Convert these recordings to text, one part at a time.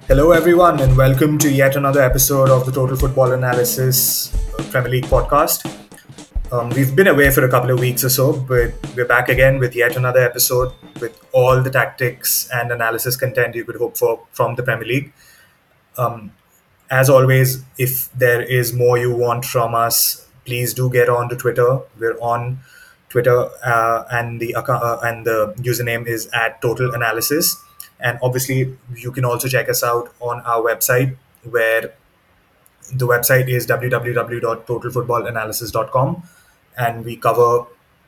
Hello, everyone, and welcome to yet another episode of the Total Football Analysis Premier League podcast. We've been away for a couple of weeks or so, but we're back again with yet another episode with all the tactics and analysis content you could hope for from the Premier League. As always, if there is more you want from us, please do get on to Twitter. We're on Twitter, and the username is at Total Analysis. And obviously, you can also check us out on our website, where the website is www.totalfootballanalysis.com, and we cover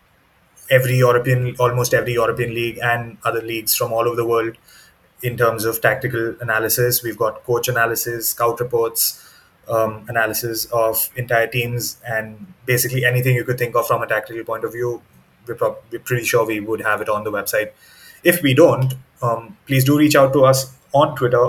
almost every European league and other leagues from all over the world in terms of tactical analysis. We've got coach analysis, scout reports, analysis of entire teams, and basically anything you could think of from a tactical point of view. We're pretty sure we would have it on the website. If we don't, please do reach out to us on Twitter.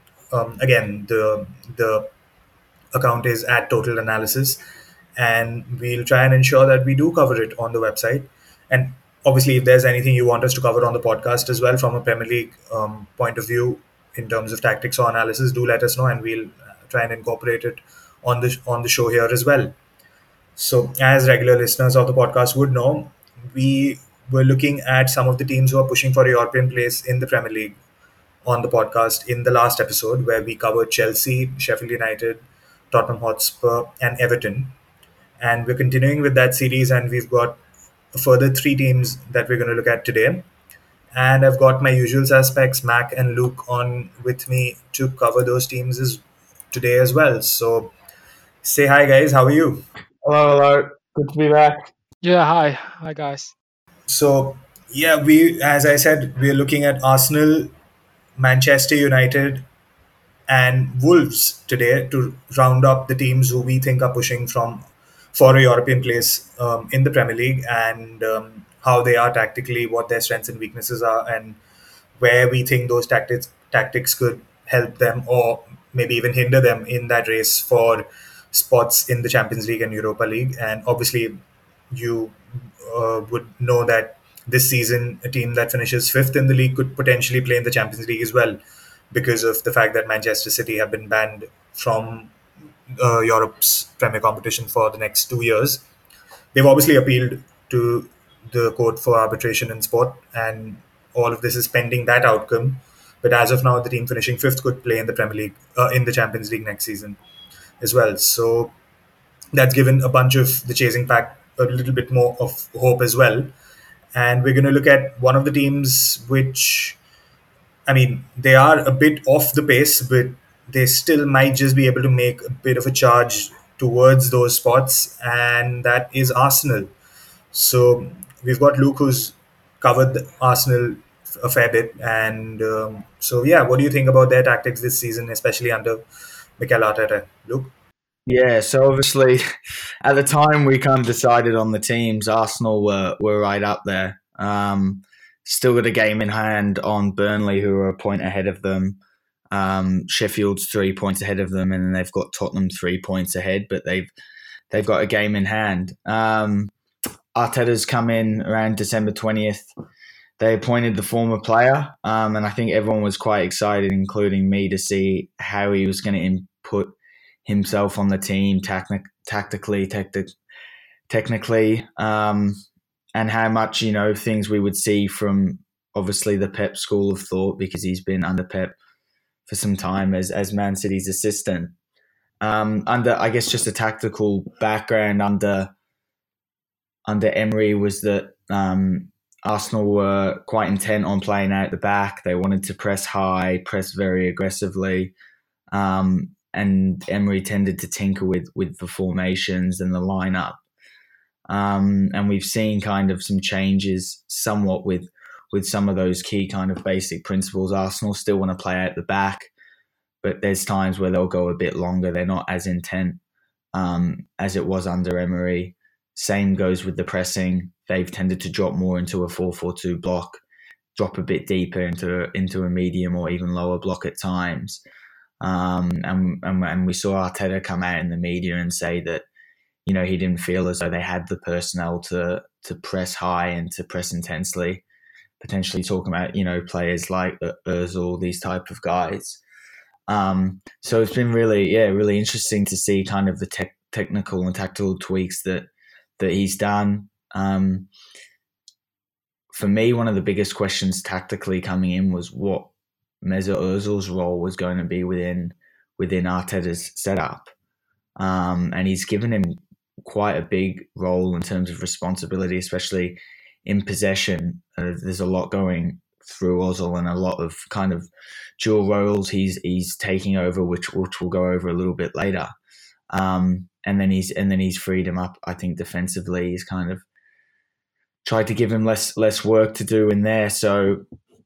Again, the account is at Total Analysis, and we'll try and ensure that we do cover it on the website. And obviously, if there's anything you want us to cover on the podcast as well from a Premier League point of view in terms of tactics or analysis, do let us know, and we'll try and incorporate it on the show here as well. So, as regular listeners of the podcast would know, we were looking at some of the teams who are pushing for a European place in the Premier League on the podcast in the last episode, where we covered Chelsea, Sheffield United, Tottenham Hotspur, and Everton. And we're continuing with that series, and we've got a further three teams that we're going to look at today. And I've got my usual suspects, Mac and Luke, on with me to cover those teams today as well. So say hi, guys. How are you? Hello, hello. Good to be back. Yeah, hi guys. So yeah, as I said, we're looking at Arsenal, Manchester United, and Wolves today to round up the teams who we think are pushing from for a European place in the Premier League, and how they are tactically, what their strengths and weaknesses are, and where we think those tactics could help them or maybe even hinder them in that race for spots in the Champions League and Europa League. And obviously, you would know that this season a team that finishes fifth in the league could potentially play in the Champions League as well, because of the fact that Manchester City have been banned from Europe's premier competition for the next 2 years. They've obviously appealed to the court for arbitration in sport, and all of this is pending that outcome. But as of now, the team finishing fifth could play in the Premier League, in the Champions League next season as well. So that's given a bunch of the chasing pack a little bit more of hope as well. And we're going to look at one of the teams which, I mean, they are a bit off the pace, but they still might just be able to make a bit of a charge towards those spots, and that is Arsenal. So we've got Luke, who's covered Arsenal a fair bit, and so yeah, what do you think about their tactics this season, especially under Mikel Arteta, Luke? Yeah, so obviously at the time we kind of decided on the teams, Arsenal were right up there. Still got a game in hand on Burnley, who are a point ahead of them. Sheffield's 3 points ahead of them, and then they've got Tottenham 3 points ahead, but they've got a game in hand. Arteta's come in around December 20th. They appointed the former player, and I think everyone was quite excited, including me, to see how he was going to input himself on the team technically, and how much things we would see from obviously the Pep school of thought, because he's been under Pep for some time as Man City's assistant. Under, I guess, just a tactical background under Emery was that Arsenal were quite intent on playing out the back. They wanted to press high, press very aggressively. And Emery tended to tinker with the formations and the lineup. And we've seen kind of some changes somewhat with some of those key kind of basic principles. Arsenal still want to play out the back, but there's times where they'll go a bit longer. They're not as intent as it was under Emery. Same goes with the pressing. They've tended to drop more into a 4-4-2 block, drop a bit deeper into a medium or even lower block at times. And we saw Arteta come out in the media and say that he didn't feel as though they had the personnel to press high and to press intensely. Potentially talking about players like Özil, these type of guys. So it's been really interesting to see kind of the technical and tactical tweaks that he's done. For me, one of the biggest questions tactically coming in was what Mesut Ozil's role was going to be within Arteta's setup, and he's given him quite a big role in terms of responsibility, especially in possession. There's a lot going through Ozil and a lot of kind of dual roles he's taking over, which we'll go over a little bit later. And then he's freed him up. I think defensively, he's kind of tried to give him less work to do in there. So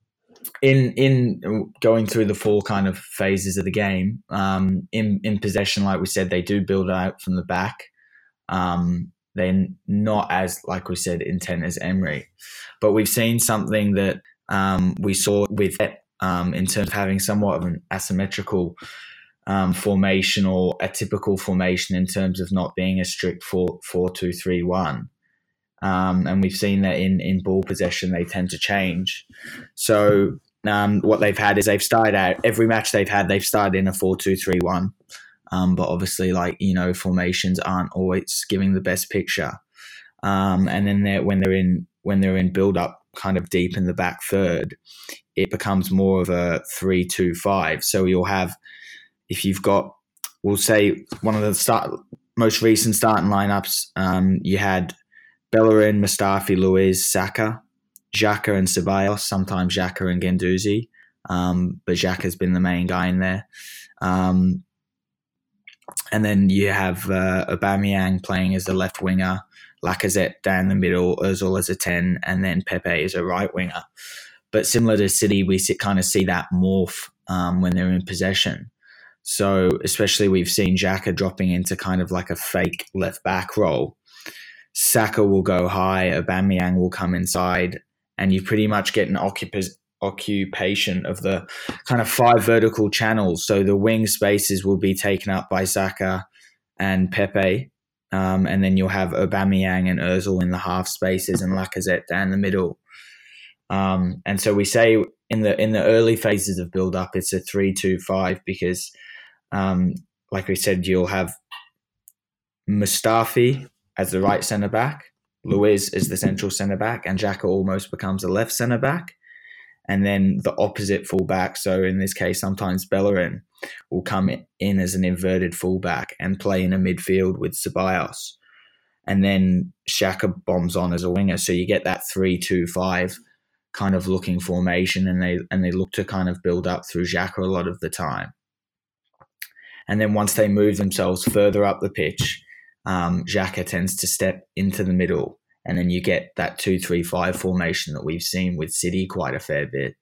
in going through the four kind of phases of the game, in possession, like we said, they do build out from the back. They're not as, like we said, intent as Emery, but we've seen something that we saw with in terms of having somewhat of an asymmetrical formation, or a typical formation in terms of not being a strict 4-2-3-1. And we've seen that in ball possession, they tend to change. So what they've had is they've started out, every match they've started in a 4-2-3-1. But obviously, formations aren't always giving the best picture. And then when they're in build up, kind of deep in the back third, it becomes more of a 3-2-5. So you'll have, if you've got, we'll say one of the most recent starting lineups, you had Bellerin, Mustafi, Luiz, Saka, Xhaka and Ceballos, sometimes Xhaka and Guendouzi, but Xhaka's been the main guy in there. And then you have Aubameyang playing as the left winger, Lacazette down the middle, Ozil as a 10, and then Pepe as a right winger. But similar to City, we kind of see that morph when they're in possession. So especially we've seen Xhaka dropping into kind of like a fake left back role. Saka will go high, Aubameyang will come inside, and you pretty much get an occupation of the kind of 5 vertical channels. So the wing spaces will be taken up by Saka and Pepe, and then you'll have Aubameyang and Ozil in the half spaces and Lacazette down the middle. And so we say in the early phases of build up, it's a 3-2-5 because, like we said, you'll have Mustafi as the right centre back, Luiz as the central centre back, and Xhaka almost becomes a left centre back. And then the opposite fullback, so in this case, sometimes Bellerin will come in as an inverted fullback and play in a midfield with Ceballos. And then Xhaka bombs on as a winger. So you get that 3-2-5 kind of looking formation, and they look to kind of build up through Xhaka a lot of the time. And then once they move themselves further up the pitch, Xhaka tends to step into the middle, and then you get that 2-3-5 formation that we've seen with City quite a fair bit,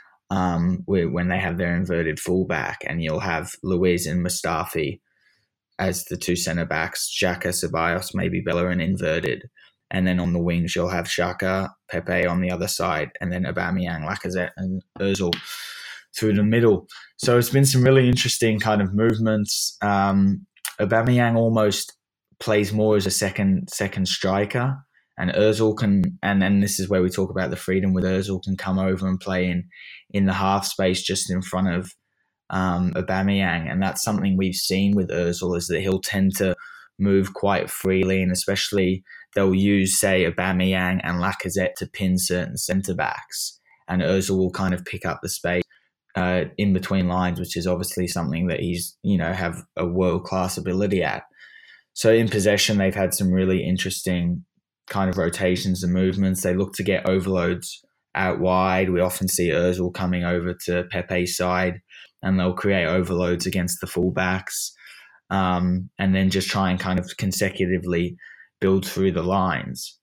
when they have their inverted fullback, and you'll have Luiz and Mustafi as the 2 centre backs, Xhaka, Ceballos, maybe Bellerin inverted, and then on the wings you'll have Xhaka, Pepe on the other side, and then Aubameyang, Lacazette, and Ozil through the middle. So it's been some really interesting kind of movements. Aubameyang almost plays more as a second striker, and Ozil can, and then this is where we talk about the freedom with Ozil, can come over and play in the half space just in front of Aubameyang, and that's something we've seen with Ozil, is that he'll tend to move quite freely, and especially they'll use, say, Aubameyang and Lacazette to pin certain centre backs, and Ozil will kind of pick up the space in between lines, which is obviously something that he's have a world class ability at. So in possession, they've had some really interesting kind of rotations and movements. They look to get overloads out wide. We often see Ozil coming over to Pepe's side, and they'll create overloads against the fullbacks, and then just try and kind of consecutively build through the lines.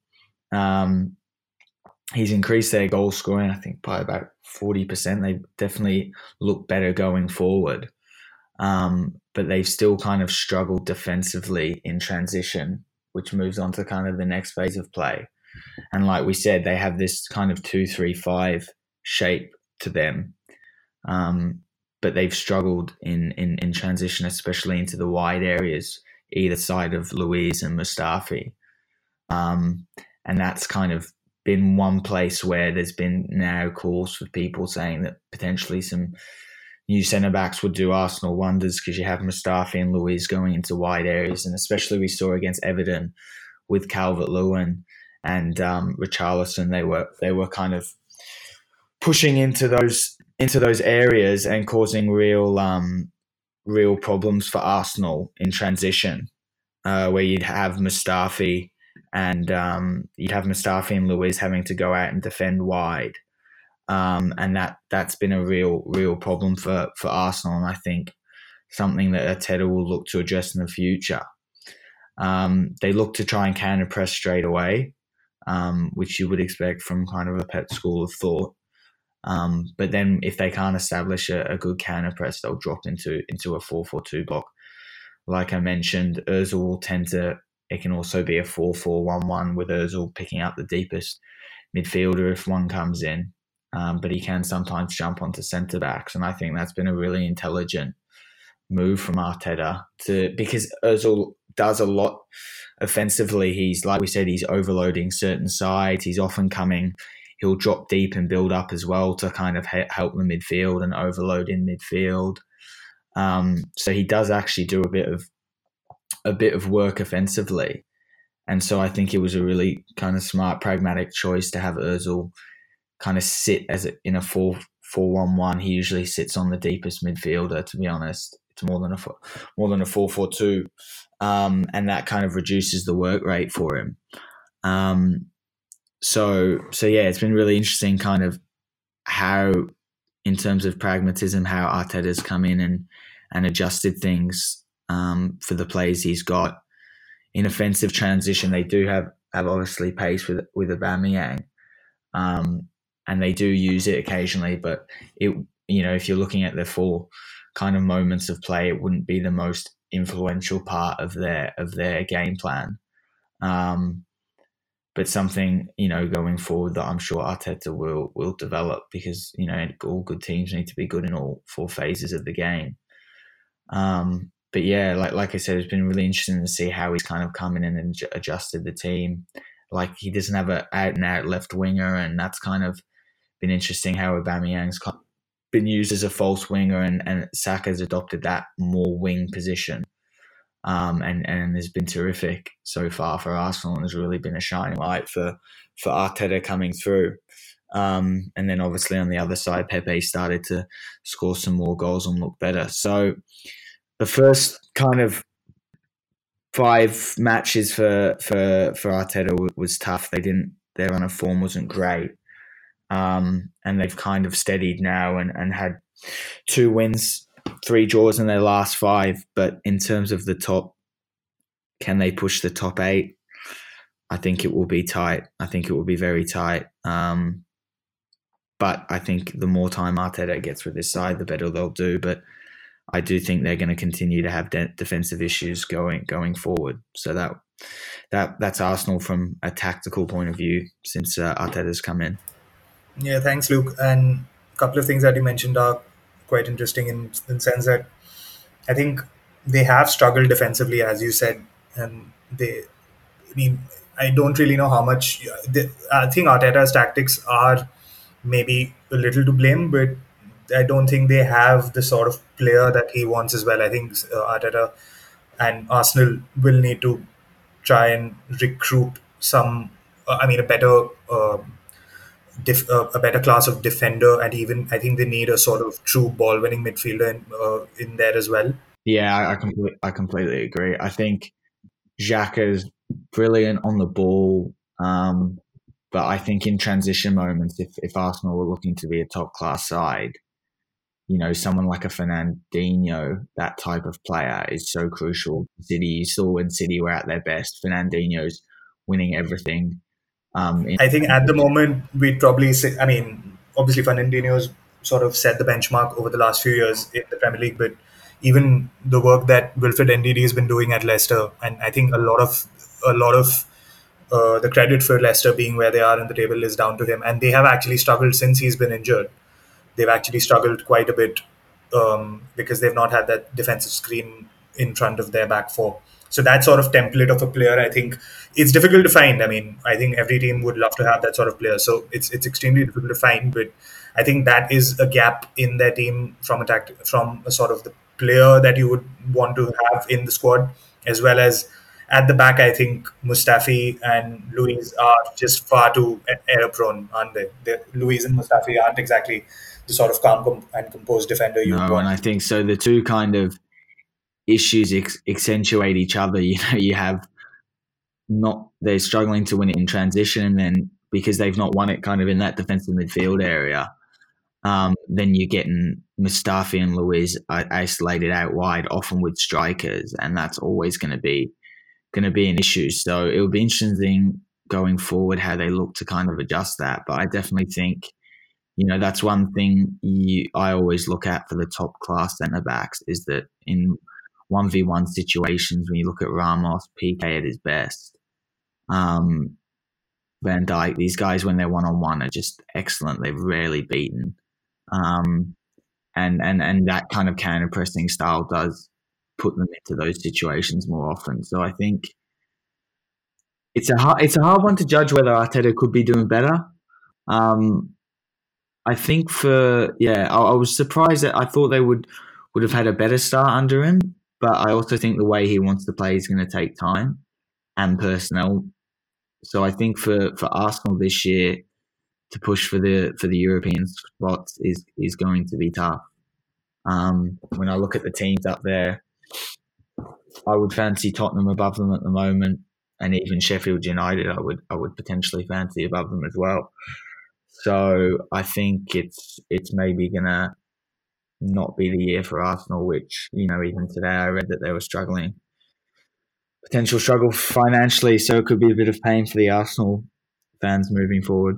He's increased their goal scoring, I think, by about 40%. They definitely look better going forward. But they've still kind of struggled defensively in transition, which moves on to kind of the next phase of play. And like we said, they have this kind of 2-3-5 shape to them. But they've struggled in transition, especially into the wide areas, either side of Luiz and Mustafi. And that's kind of been one place where there's been now calls for people saying that potentially some new centre backs would do Arsenal wonders because you have Mustafi and Luiz going into wide areas, and especially we saw against Everton with Calvert-Lewin and Richarlison, they were kind of pushing into those areas and causing real problems for Arsenal in transition, where you'd have Mustafi and Luiz having to go out and defend wide. And that's been a real problem for Arsenal, and I think something that Arteta will look to address in the future. They look to try and counter press straight away, which you would expect from kind of a Pep school of thought. But then if they can't establish a good counter press, they'll drop into a 4-4-2 block. Like I mentioned, Ozil will tend to. It can also be a 4-4-1-1 with Ozil picking up the deepest midfielder if one comes in. But he can sometimes jump onto centre backs, and I think that's been a really intelligent move from Arteta because Ozil does a lot offensively. He's, like we said, he's overloading certain sides. He's often coming. He'll drop deep and build up as well to kind of help the midfield and overload in midfield. So he does actually do a bit of work offensively, and so I think it was a really kind of smart, pragmatic choice to have Ozil kind of sit in a 4-4-1-1. He usually sits on the deepest midfielder. To be honest, it's more than a 4-4-2, and that kind of reduces the work rate for him. So yeah, it's been really interesting, kind of how, in terms of pragmatism, how Arteta's come in and adjusted things for the players he's got in offensive transition. They do have obviously pace with Aubameyang. And they do use it occasionally, but if you're looking at the full kind of moments of play, it wouldn't be the most influential part of their game plan. But something, going forward that I'm sure Arteta will develop, because, all good teams need to be good in all four phases of the game. But yeah, like I said, it's been really interesting to see how he's kind of come in and adjusted the team. Like, he doesn't have an out-and-out left winger, and that's kind of been interesting how Aubameyang's been used as a false winger, and Saka's adopted that more wing position. And has been terrific so far for Arsenal, and has really been a shining light for Arteta coming through. And then obviously on the other side, Pepe started to score some more goals and look better. So the first kind of 5 matches for Arteta was tough. Their run of form wasn't great. And they've kind of steadied now and had 2 wins, 3 draws in their last 5. But in terms of the top, can they push the top 8? I think it will be tight. I think it will be very tight. But I think the more time Arteta gets with this side, the better they'll do. But I do think they're going to continue to have defensive issues going forward. So that's Arsenal from a tactical point of view since Arteta's come in. Yeah, thanks, Luke. And a couple of things that you mentioned are quite interesting in the sense that I think they have struggled defensively, as you said, and I don't really know how much. I think Arteta's tactics are maybe a little to blame, but I don't think they have the sort of player that he wants as well. I think Arteta and Arsenal will need to try and recruit a better. A better class of defender, and even I think they need a sort of true ball-winning midfielder in there as well. Yeah, I completely agree. I think Xhaka's brilliant on the ball, but I think in transition moments, if Arsenal were looking to be a top-class side, someone like a Fernandinho, that type of player, is so crucial. City, you saw when City were at their best, Fernandinho's winning everything. I think at the moment we'd probably say, obviously Fernandinho's sort of set the benchmark over the last few years in the Premier League, but even the work that Wilfred Ndidi has been doing at Leicester, and I think a lot of the credit for Leicester being where they are in the table is down to him, and they have actually struggled since he's been injured. They've actually struggled quite a bit because they've not had that defensive screen in front of their back four. So that sort of template of a player, I think it's difficult to find. I mean, I think every team would love to have that sort of player. So it's extremely difficult to find, but I think that is a gap in their team from a sort of the player that you would want to have in the squad, as well as at the back. I think Mustafi and Luis are just far too error prone, aren't they? Luis and Mustafi aren't exactly the sort of and composed defender you'd No, and want. I think so. The two kind of issues accentuate each other. You know, you have not they're struggling to win it in transition, and then because they've not won it kind of in that defensive midfield area, then you're getting Mustafi and Luis isolated out wide, often with strikers, and that's always going to be an issue. So it will be interesting going forward how they look to kind of adjust that. But I definitely think, you know, that's one thing I always look at for the top class centre backs is that in 1v1 situations, when you look at Ramos, PK at his best, Van Dijk, these guys when they're one on one are just excellent. They're rarely beaten, and that kind of counter pressing style does put them into those situations more often. So I think it's a hard one to judge whether Arteta could be doing better. I think I was surprised that I thought they would have had a better start under him, but I also think the way he wants to play is going to take time and personnel. So I think for Arsenal this year to push for the European spots is going to be tough. When I look at the teams up there, I would fancy Tottenham above them at the moment, and even Sheffield United I would potentially fancy above them as well. So I think it's maybe gonna not be the year for Arsenal, which, you know, even today I read that they were potential struggle financially, so it could be a bit of pain for the Arsenal fans moving forward.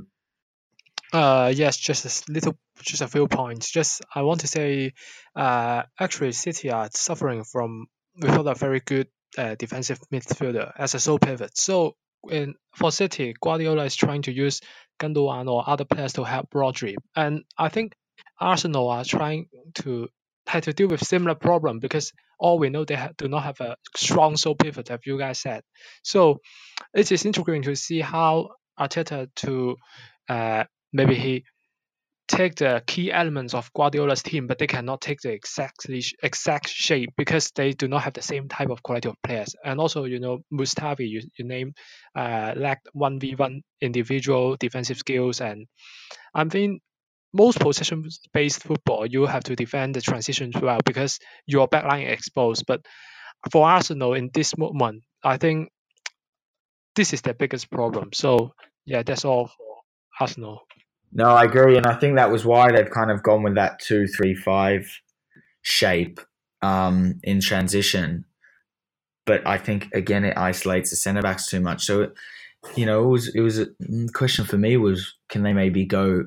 Yes, just a few points. Just I want to say, actually, City are suffering from without a very good defensive midfielder as a sole pivot. So for City, Guardiola is trying to use Gundogan or other players to help Rodri, and I think Arsenal are trying to have to deal with similar problem because all we know they do not have a strong sole pivot, as you guys said. So it is interesting to see how Arteta to maybe he take the key elements of Guardiola's team, but they cannot take the exact shape because they do not have the same type of quality of players. And also, you know, Mustafi, you name, lacked 1v1 individual defensive skills. And I think most possession-based football, you have to defend the transitions well because your backline is exposed. But for Arsenal in this moment, I think this is the biggest problem. So yeah, that's all for Arsenal. No, I agree, and I think that was why they've kind of gone with that 2-3-5 shape in transition. But I think again it isolates the centre backs too much. So, you know, it was a question for me was, can they maybe go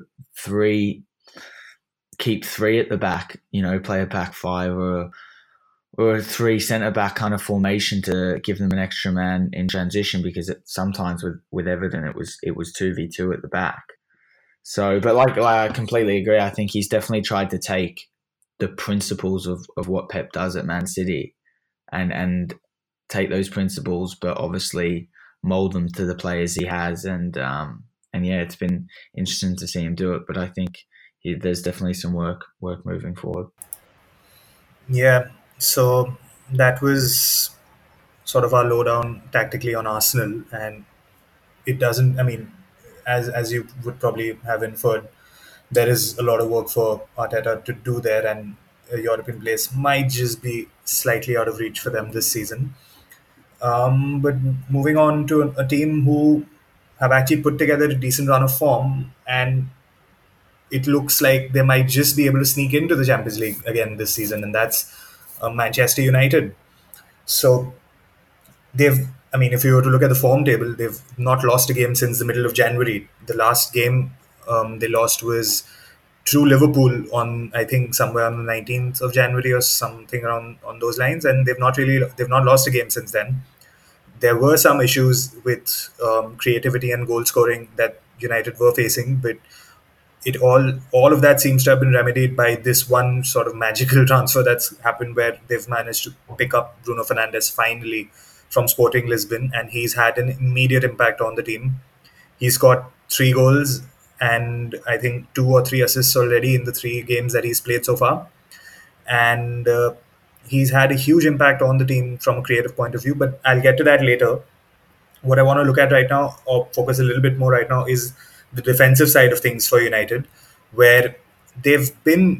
keep three at the back, you know, play a back five or a three centre back kind of formation to give them an extra man in transition, because sometimes with Everton it was 2v2 at the back. So, but like I completely agree. I think he's definitely tried to take the principles of what Pep does at Man City and take those principles, but obviously mold them to the players he has. And yeah, it's been interesting to see him do it. But I think there's definitely some work moving forward. Yeah, so that was sort of our lowdown tactically on Arsenal, and it doesn't. I mean, as you would probably have inferred, there is a lot of work for Arteta to do there, and a European place might just be slightly out of reach for them this season. But moving on to a team who have actually put together a decent run of form, and it looks like they might just be able to sneak into the Champions League again this season, and that's Manchester United. So I mean, if you were to look at the form table, they've not lost a game since the middle of January. The last game they lost was to Liverpool on, I think, somewhere on the 19th of January or something around on those lines, and they've not lost a game since then. There were some issues with creativity and goal scoring that United were facing, but all of that seems to have been remedied by this one sort of magical transfer that's happened, where they've managed to pick up Bruno Fernandes finally from Sporting Lisbon, and he's had an immediate impact on the team. He's got 3 goals and I think 2 or 3 assists already in the 3 games that he's played so far. And he's had a huge impact on the team from a creative point of view, but I'll get to that later. What I want to look at right now, or focus a little bit more right now, is the defensive side of things for United, where they've been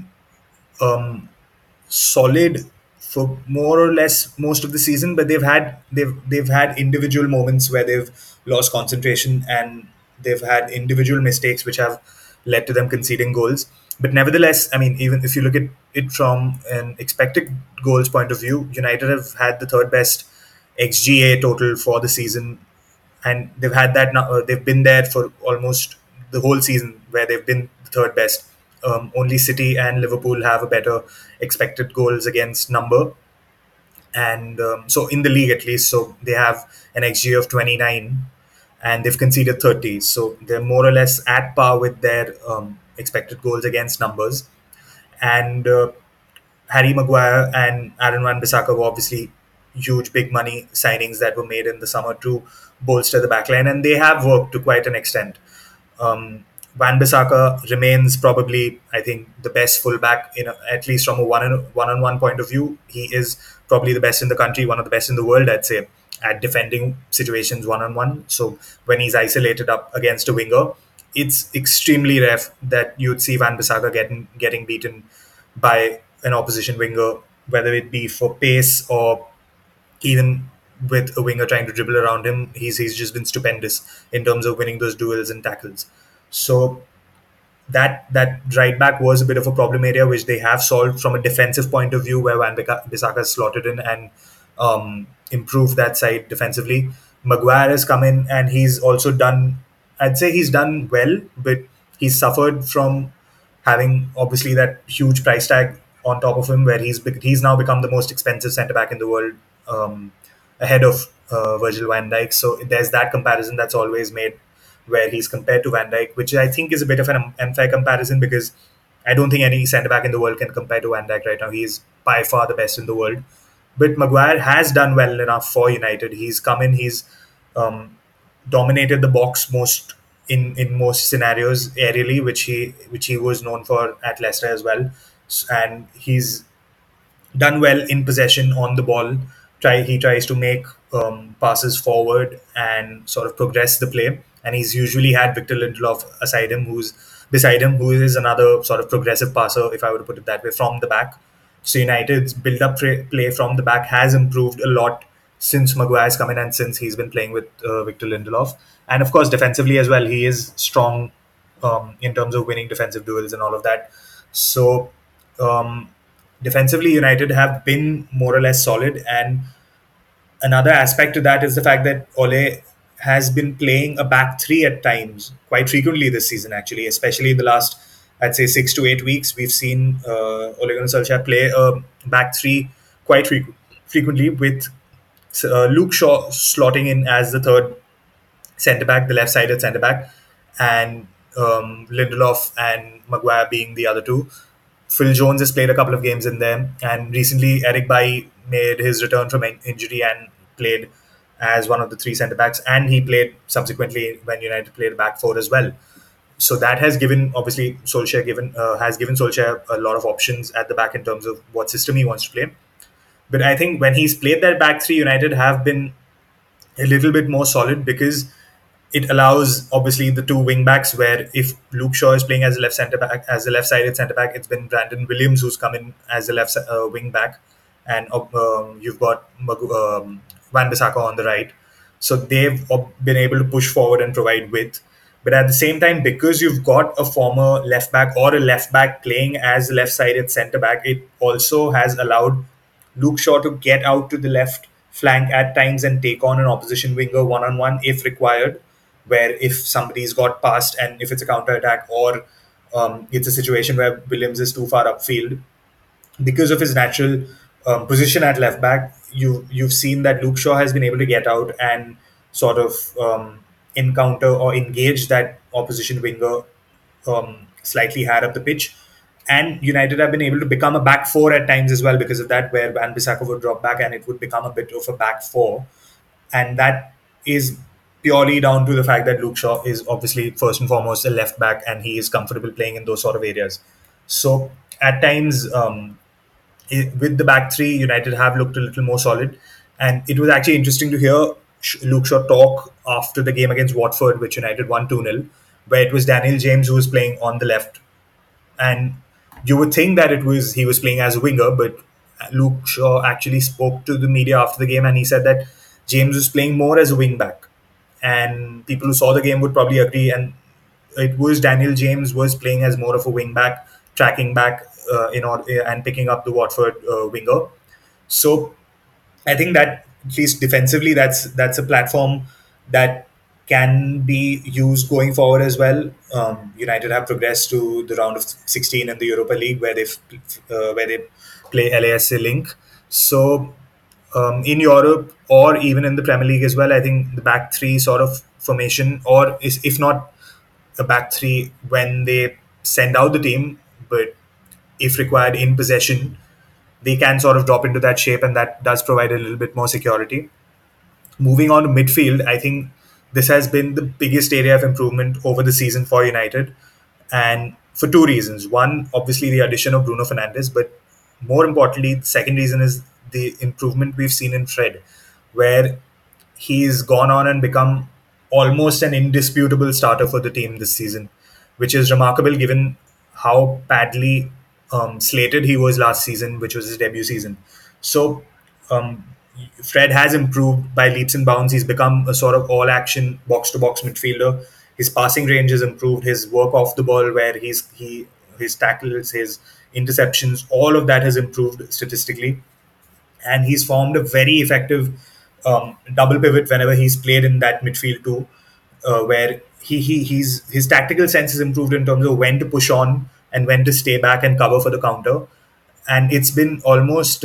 um, solid for more or less most of the season, but they've had individual moments where they've lost concentration and they've had individual mistakes which have led to them conceding goals. But nevertheless, I mean, even if you look at it from an expected goals point of view, United have had the third best XGA total for the season, and they've had that now. They've been there for almost the whole season, where they've been the third best. Only City and Liverpool have a better expected goals against number, and so in the league at least, so they have an XG of 29, and they've conceded 30. So they're more or less at par with their expected goals against numbers, and Harry Maguire and Aaron Wan-Bissaka were obviously huge big money signings that were made in the summer to bolster the backline, and they have worked to quite an extent. Um, Wan-Bissaka remains probably, I think, the best fullback at least from a one-on-one point of view. He is probably the best in the country, one of the best in the world, I'd say, at defending situations one-on-one. So when he's isolated up against a winger, it's extremely rare that you'd see Wan-Bissaka getting beaten by an opposition winger, whether it be for pace or even with a winger trying to dribble around him. He's just been stupendous in terms of winning those duels and tackles. So that right back was a bit of a problem area, which they have solved from a defensive point of view, where Bissaka slotted in and improved that side defensively. Maguire has come in and he's also done. I'd say he's done well, but he's suffered from having obviously that huge price tag on top of him, where he's now become the most expensive centre back in the world, ahead of Virgil van Dijk. So there's that comparison that's always made, where he's compared to Van Dijk, which I think is a bit of an unfair comparison, because I don't think any centre back in the world can compare to Van Dijk right now. He's by far the best in the world. But Maguire has done well enough for United. He's come in, he's um, dominated the box in most scenarios aerially, which he was known for at Leicester as well. And he's done well in possession on the ball. He tries to make passes forward and sort of progress the play. And he's usually had Victor Lindelof beside him, who is another sort of progressive passer, if I were to put it that way, from the back. So United's build-up play from the back has improved a lot since Maguire's come in and since he's been playing with Victor Lindelof. And of course, defensively as well, he is strong in terms of winning defensive duels and all of that. So um, defensively, United have been more or less solid. And another aspect to that is the fact that Ole has been playing a back three at times quite frequently this season, actually, especially the last, I'd say, 6 to 8 weeks. We've seen Ole Gunnar Solskjaer play a back three quite frequently, with Luke Shaw slotting in as the third centre back, the left sided centre back, and Lindelof and Maguire being the other two. Phil Jones has played a couple of games in there, and recently Eric Bailly made his return from injury and played as one of the three centre backs, and he played subsequently when United played a back four as well. So that has given, obviously, has given Solskjaer a lot of options at the back in terms of what system he wants to play. But I think when he's played that back three, United have been a little bit more solid, because it allows obviously the two wing backs, where if Luke Shaw is playing as a left centre back, as a left sided centre back, it's been Brandon Williams who's come in as a left wing back, and you've got Van Bissaka on the right. So they've been able to push forward and provide width. But at the same time, because you've got a former left back or a left back playing as left sided centre back, it also has allowed Luke Shaw to get out to the left flank at times and take on an opposition winger one on one if required. Where if somebody's got past and if it's a counter attack, or it's a situation where Williams is too far upfield, because of his natural position at left back, you've seen that Luke Shaw has been able to get out and sort of encounter or engage that opposition winger slightly higher up the pitch. And United have been able to become a back four at times as well because of that, where Van Bissaka would drop back and it would become a bit of a back four. and that is purely down to the fact that Luke Shaw is obviously first and foremost a left back, and he is comfortable playing in those sort of areas. So at times, with the back three, United have looked a little more solid, and it was actually interesting to hear Luke Shaw talk after the game against Watford, which United won 2-0, where it was Daniel James who was playing on the left, and you would think that it was he was playing as a winger, but Luke Shaw actually spoke to the media after the game, and he said that James was playing more as a wing back, and people who saw the game would probably agree. And it was Daniel James was playing as more of a wing back, tracking back in order and picking up the Watford winger. So I think that at least defensively, that's a platform that can be used going forward as well. United have progressed to the round of 16 in the Europa League, where they play LASC Link. So in Europe or even in the Premier League as well, I think the back three sort of formation, or is, if not a back three when they send out the team, but if required in possession, they can sort of drop into that shape, and that does provide a little bit more security. Moving on to midfield, I think this has been the biggest area of improvement over the season for United, and for two reasons. One, obviously, the addition of Bruno Fernandes, but more importantly, the second reason is the improvement we've seen in Fred, where he's gone on and become almost an indisputable starter for the team this season, which is remarkable given how badly slated he was last season, which was his debut season. So um, Fred has improved by leaps and bounds. He's become a sort of all action box to box midfielder. His passing range has improved. His work off the ball, where his tackles, his interceptions, all of that has improved statistically, and he's formed a very effective double pivot whenever he's played in that midfield too, where his tactical sense is improved in terms of when to push on and when to stay back and cover for the counter, and it's been almost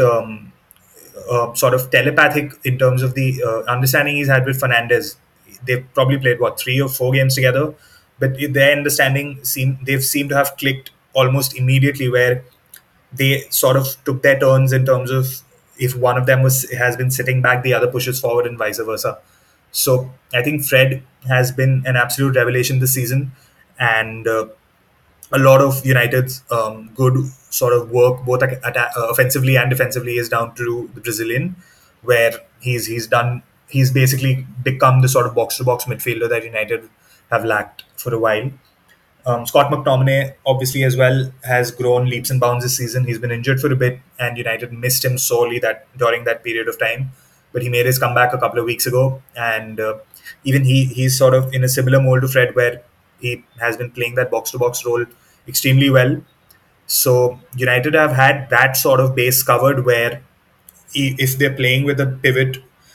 sort of telepathic in terms of the understanding he's had with Fernandez. They've probably played what 3 or 4 games together, but their understanding they've seemed to have clicked almost immediately, where they sort of took their turns in terms of if one of them was has been sitting back, the other pushes forward, and vice versa. So I think Fred has been an absolute revelation this season, and a lot of United's good sort of work, both offensively and defensively, is down to the Brazilian, where he's basically become the sort of box to box midfielder that United have lacked for a while. Scott McTominay, obviously, as well, has grown leaps and bounds this season. He's been injured for a bit, and United missed him sorely that during that period of time. But he made his comeback a couple of weeks ago, and even he's sort of in a similar mold to Fred, where he has been playing that box to box role extremely well. So United have had that sort of base covered, where if they're playing with a pivot,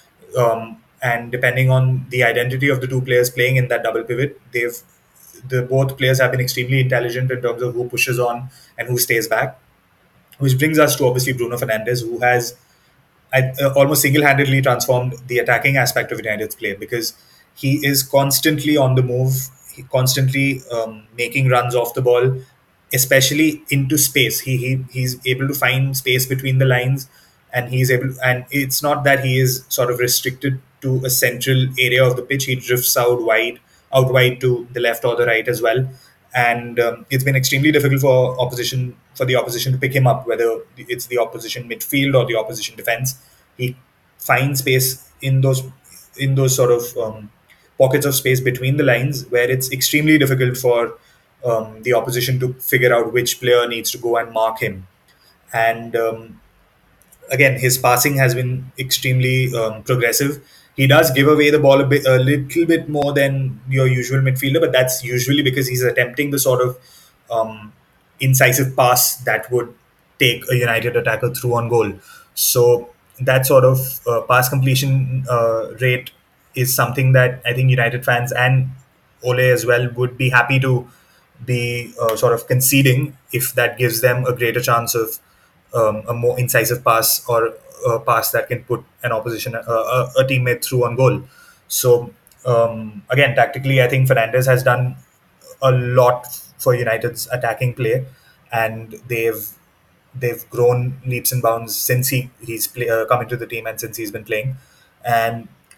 and depending on the identity of the two players playing in that double pivot, the both players have been extremely intelligent in terms of who pushes on and who stays back. Which brings us to obviously Bruno Fernandes, who has almost single-handedly transformed the attacking aspect of United's play, because he is constantly on the move, constantly making runs off the ball, especially into space. He's able to find space between the lines, and it's not that he is sort of restricted to a central area of the pitch. He drifts out wide to the left or the right as well, and it's been extremely difficult for the opposition to pick him up, whether it's the opposition midfield or the opposition defense. He finds space in those sort of pockets of space between the lines, where it's extremely difficult for the opposition to figure out which player needs to go and mark him. And again, his passing has been extremely progressive. He does give away the ball a little bit more than your usual midfielder, but that's usually because he's attempting the sort of incisive pass that would take a United attacker through on goal. So that sort of pass completion rate is something that I think United fans and Ole as well would be happy to be sort of conceding, if that gives them a greater chance of a more incisive pass, or a pass that can put an opposition a teammate through on goal. So again, tactically, I think Fernandes has done a lot for United's attacking play, and they've grown leaps and bounds since he's come into the team and since he's been playing. And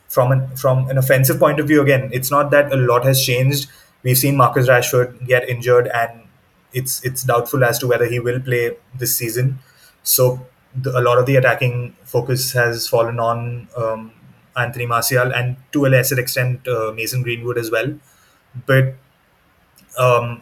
from an offensive point of view, again, it's not that a lot has changed. We've seen Marcus Rashford get injured, and it's doubtful as to whether he will play this season. So a lot of the attacking focus has fallen on Anthony Martial and to a lesser extent Mason Greenwood as well. But um,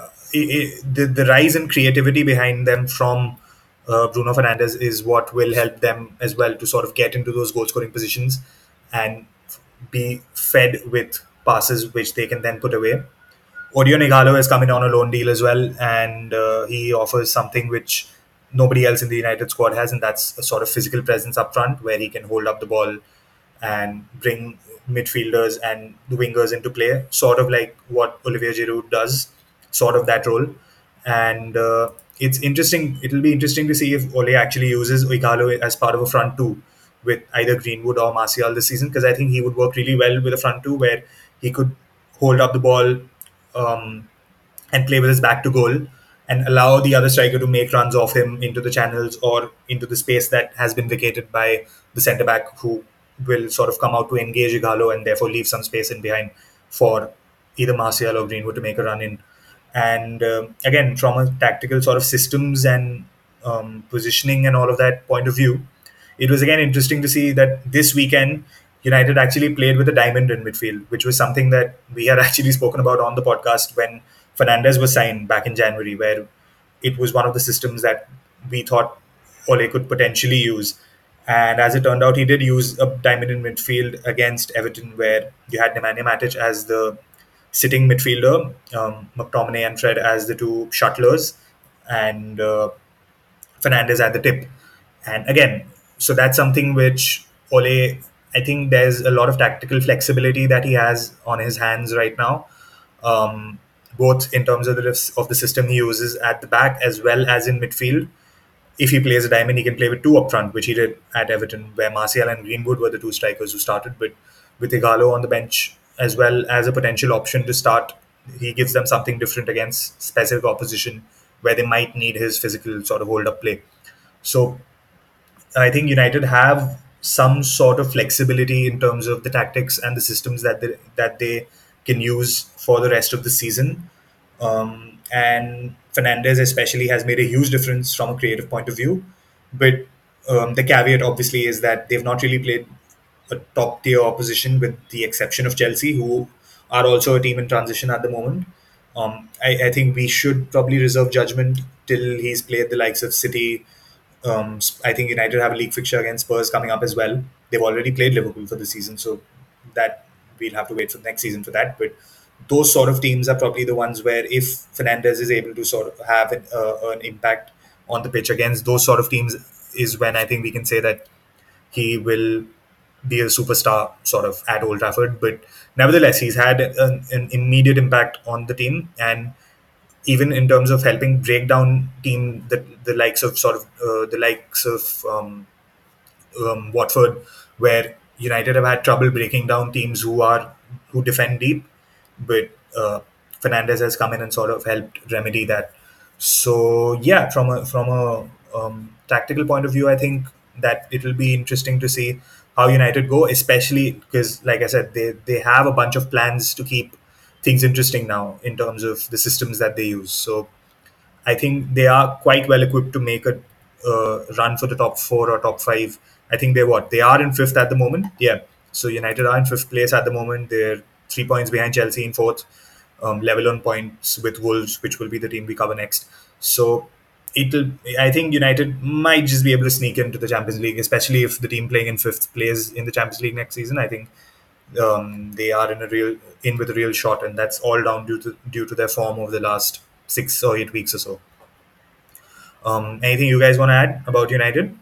the rise in creativity behind them from Bruno Fernandes is what will help them as well to sort of get into those goal scoring positions and be fed with passes which they can then put away. Odion Igalo is coming on a loan deal as well, and he offers something which nobody else in the United squad has, and that's a sort of physical presence up front where he can hold up the ball and bring midfielders and the wingers into play, sort of like what Olivier Giroud does, sort of that role. And it's interesting. It'll be interesting to see if Ole actually uses Igalo as part of a front two with either Greenwood or Martial this season, because I think he would work really well with a front two where he could hold up the ball, um, and play with his back to goal and allow the other striker to make runs off him into the channels or into the space that has been vacated by the centre back, who will sort of come out to engage Igalo and therefore leave some space in behind for either Martial or Greenwood to make a run in. And again, from a tactical sort of systems and positioning and all of that point of view, it was again interesting to see that this weekend United actually played with a diamond in midfield, which was something that we had actually spoken about on the podcast when Fernandez was signed back in January, where it was one of the systems that we thought Ole could potentially use. And as it turned out, he did use a diamond in midfield against Everton, where you had Nemanja Matic as the sitting midfielder, McTominay and Fred as the two shuttlers, and Fernandez at the tip. And again, so that's something which Ole, I think there's a lot of tactical flexibility that he has on his hands right now, both in terms of the system he uses at the back as well as in midfield. If he plays a diamond, he can play with two up front, which he did at Everton, where Martial and Greenwood were the two strikers who started. But with Igalo on the bench as well as a potential option to start, he gives them something different against specific opposition where they might need his physical sort of hold up play. So I think United have some sort of flexibility in terms of the tactics and the systems that they can use for the rest of the season. And Fernandez especially has made a huge difference from a creative point of view. But the caveat obviously is that they've not really played a top tier opposition, with the exception of Chelsea, who are also a team in transition at the moment. I think we should probably reserve judgment till he's played the likes of City. I think United have a league fixture against Spurs coming up as well. They've already played Liverpool for the season, so that we'll have to wait for next season for that. But those sort of teams are probably the ones where if Fernandez is able to sort of have an impact on the pitch against those sort of teams, is when I think we can say that he will be a superstar sort of at Old Trafford. But nevertheless, he's had an immediate impact on the team, and even in terms of helping break down the likes of Watford, where United have had trouble breaking down teams who defend deep, but Fernandez has come in and sort of helped remedy that. So yeah, from a tactical point of view, I think that it'll be interesting to see how United go, especially because, like I said, they have a bunch of plans to keep things interesting now in terms of the systems that they use. So I think they are quite well equipped to make a run for the top four or top five. I think they are in fifth at the moment. Yeah, so United are in fifth place at the moment. They're 3 points behind Chelsea in fourth, level on points with Wolves, which will be the team we cover next. So it'll. I think United might just be able to sneak into the Champions League, especially if the team playing in fifth plays in the Champions League next season. I think they are in with a real shot, and that's all down due to their form over the last 6 or 8 weeks or so. Anything you guys want to add about United?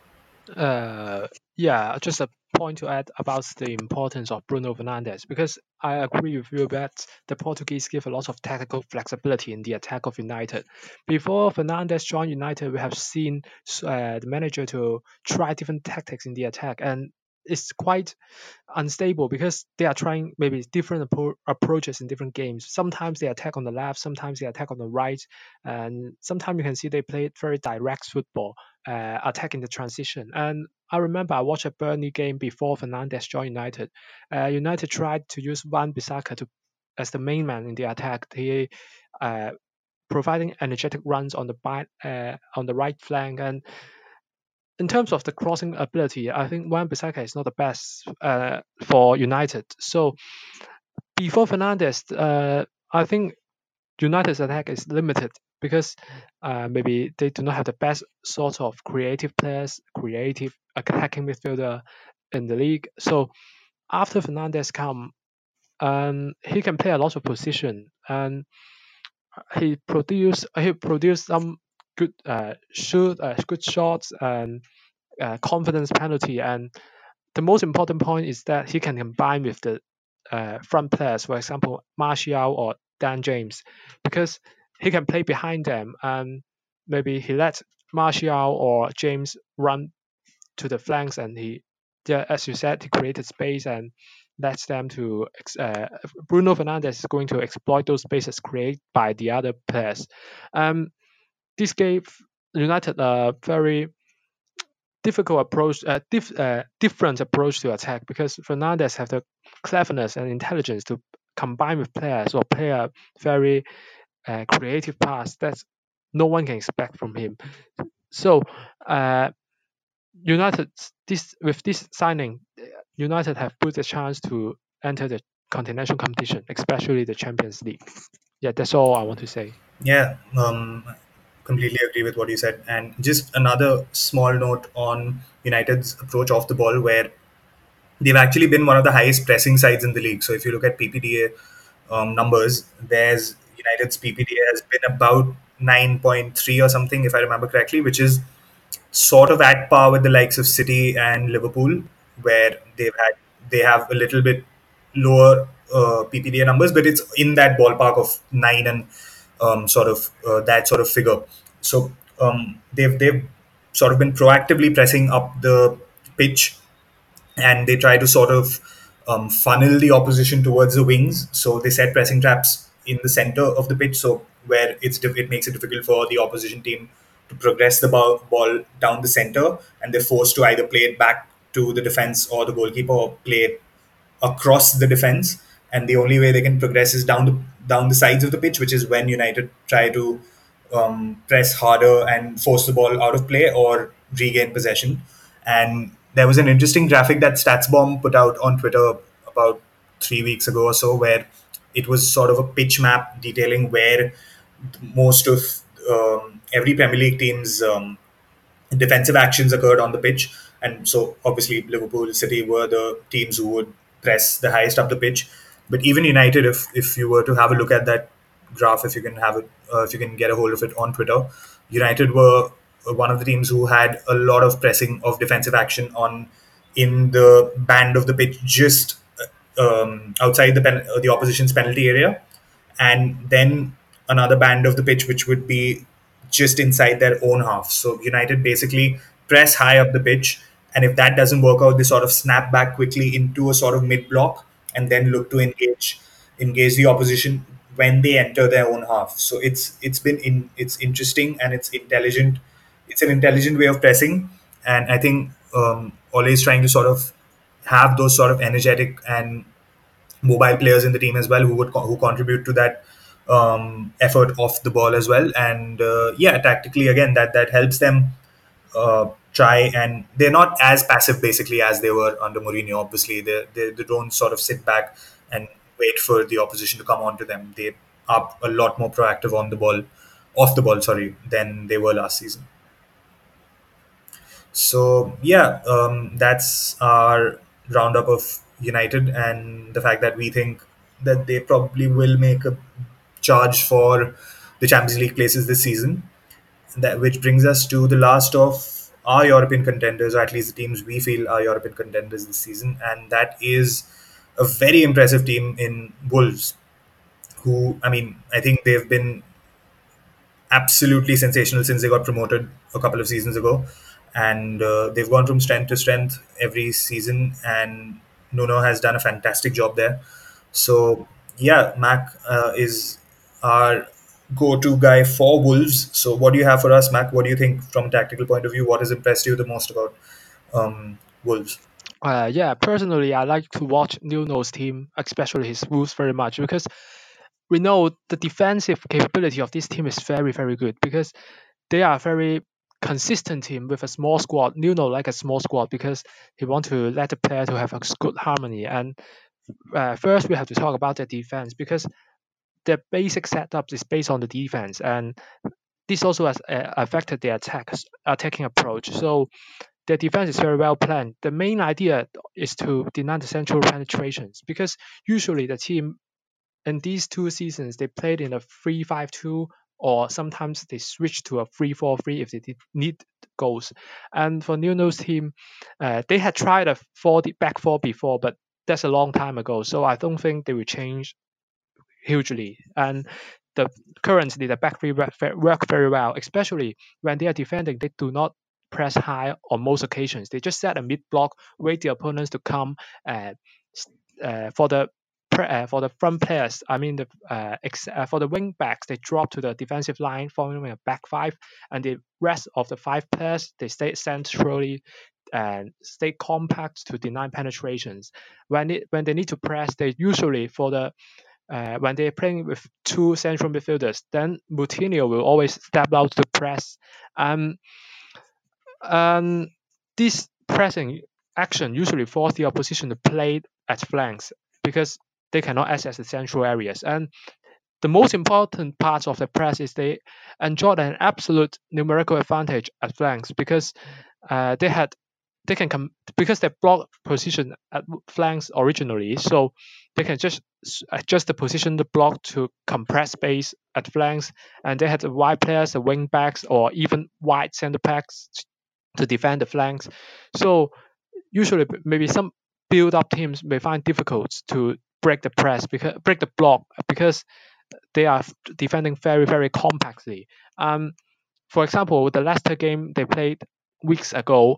Yeah, just a point to add about the importance of Bruno Fernandes, because I agree with you that the Portuguese give a lot of tactical flexibility in the attack of United. Before Fernandes joined United, we have seen the manager to try different tactics in the attack, and it's quite unstable because they are trying maybe different approaches in different games. Sometimes they attack on the left, sometimes they attack on the right, and sometimes you can see they play very direct football, attack in the transition. And I remember I watched a Burnley game before Fernandes joined United. United tried to use Van Bissaka to as the main man in the attack. He uh, providing energetic runs on the right flank. And in terms of the crossing ability, I think Wan Bissaka is not the best for United. So before Fernandes, I think United's attack is limited because maybe they do not have the best sort of creative players, creative attacking midfielder in the league. So after Fernandes come, he can play a lot of position, and he produced some good good shots and confidence penalty. And the most important point is that he can combine with the front players, for example, Martial or Dan James, because he can play behind them, and maybe he lets Martial or James run to the flanks, and he, yeah, as you said, he created space and lets them to. Bruno Fernandes is going to exploit those spaces created by the other players. Um, this gave United a very different approach to attack because Fernandez have the cleverness and intelligence to combine with players or play a very creative pass that no one can expect from him. So uh, United this signing, United have put a chance to enter the continental competition, especially the Champions League. Yeah, that's all I want to say. Yeah, completely agree with what you said. And just another small note on United's approach off the ball, where they've actually been one of the highest pressing sides in the league. So if you look at PPDA numbers, there's United's PPDA has been about 9.3 or something, if I remember correctly, which is sort of at par with the likes of City and Liverpool, where they have a little bit lower PPDA numbers, but it's in that ballpark of 9 and sort of that sort of figure. So they've sort of been proactively pressing up the pitch, and they try to sort of funnel the opposition towards the wings. So they set pressing traps in the center of the pitch, so where it makes it difficult for the opposition team to progress the ball down the center, and they're forced to either play it back to the defense or the goalkeeper, or play across the defense. And the only way they can progress is down the sides of the pitch, which is when United try to press harder and force the ball out of play or regain possession. And there was an interesting graphic that StatsBomb put out on Twitter about 3 weeks ago or so, where it was sort of a pitch map detailing where most of every Premier League team's defensive actions occurred on the pitch. And so obviously Liverpool, City were the teams who would press the highest up the pitch. But even United, if you were to have a look at that graph, if you can have it, if you can get a hold of it on Twitter, United were one of the teams who had a lot of pressing of defensive action on in the band of the pitch just outside the opposition's penalty area, and then another band of the pitch which would be just inside their own half. So United basically press high up the pitch, and if that doesn't work out, they sort of snap back quickly into a sort of mid block, and then look to engage the opposition when they enter their own half. So it's interesting and it's intelligent. It's an intelligent way of pressing, and I think always trying to sort of have those sort of energetic and mobile players in the team as well, who contribute to that effort off the ball as well. And yeah, tactically again, that helps them try, and they're not as passive basically as they were under Mourinho. Obviously, they don't sort of sit back and wait for the opposition to come onto them. They are a lot more proactive on the ball, off the ball, sorry, than they were last season. So yeah, that's our roundup of United, and the fact that we think that they probably will make a charge for the Champions League places this season. That which brings us to the last of our European contenders, or at least the teams we feel are European contenders this season, and that is a very impressive team in Wolves. Who, I mean, I think they've been absolutely sensational since they got promoted a couple of seasons ago. and they've gone from strength to strength every season, and Nuno has done a fantastic job there. So yeah, Mac is our go-to guy for Wolves. So what do you have for us, Mac? What do you think from a tactical point of view? What has impressed you the most about Wolves? Yeah, personally, I like to watch Nuno's team, especially his Wolves, very much because we know the defensive capability of this team is very, very good because they are a very consistent team with a small squad. Nuno like a small squad because he want to let the player to have a good harmony. And first, we have to talk about the defense because the basic setup is based on the defense, and this also has affected the attacking approach. So the defense is very well planned. The main idea is to deny the central penetrations because usually the team in these 2 seasons they played in a 3-5-2, or sometimes they switch to a 3-4-3 if they need goals. And for Nuno's team, they had tried a back four before, but that's a long time ago. So I don't think they will change hugely. And the currently the back three work very well, especially when they are defending. They do not press high on most occasions. They just set a mid block, wait the opponents to come uh, for the for the front players. I mean for the wing backs, they drop to the defensive line, forming a back five, and the rest of the five players they stay centrally and stay compact to deny penetrations. When they need to press, they usually for the when they're playing with two central midfielders, then Moutinho will always step out to press. Um, and this pressing action usually force the opposition to play at flanks because they cannot access the central areas. And the most important part of the press is they enjoyed an absolute numerical advantage at flanks because they had they can come because they block position at flanks originally, so they can just adjust the position the block to compress space at flanks, and they had the wide players, the wing backs, or even wide center backs to defend the flanks. So usually maybe some build up teams may find difficult to break the block because they are defending very, very compactly. For example, the Leicester game they played weeks ago,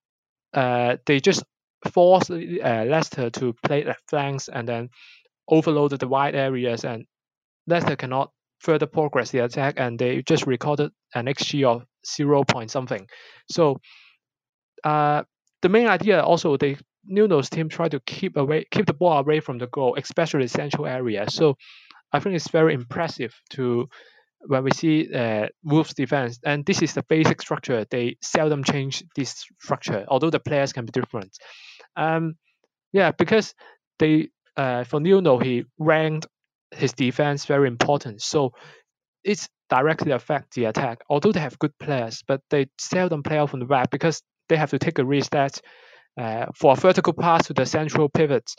they just forced Leicester to play the flanks and then overloaded the wide areas, and Leicester cannot further progress the attack, and they just recorded an XG of 0 point something. So uh, the main idea also they Nuno's team try to keep the ball away from the goal, especially central area. So I think it's very impressive to when we see Wolves defense, and this is the basic structure. They seldom change this structure, although the players can be different. Um, yeah, because they for Nuno he ranked his defense very important, so it's directly affect the attack. Although they have good players, but they seldom play out from the back because they have to take a risk that for a vertical pass to the central pivots,